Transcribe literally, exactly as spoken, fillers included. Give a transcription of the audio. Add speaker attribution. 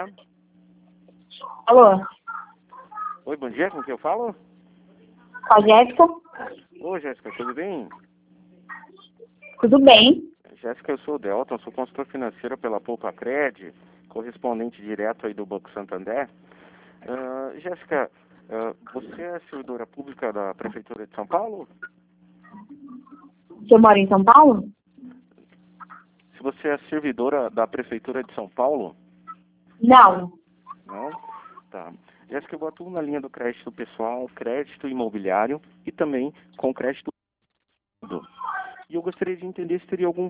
Speaker 1: dia.
Speaker 2: Alô,
Speaker 1: Oi, bom dia, com quem eu falo?
Speaker 2: com a Jéssica?
Speaker 1: Oi, Jéssica, tudo bem?
Speaker 2: Tudo bem?
Speaker 1: Jéssica, eu sou o Delton, sou consultor financeiro pela Poupa Cred, correspondente direto aí do Banco Santander. Uh, Jéssica, uh, você é servidora pública da Prefeitura de São Paulo?
Speaker 2: Você mora em São Paulo?
Speaker 1: Se você é servidora da Prefeitura de São Paulo?
Speaker 2: Não.
Speaker 1: Não? Tá. Jéssica, eu atuo na linha do crédito pessoal, crédito imobiliário e também com crédito. E eu gostaria de entender se teria algum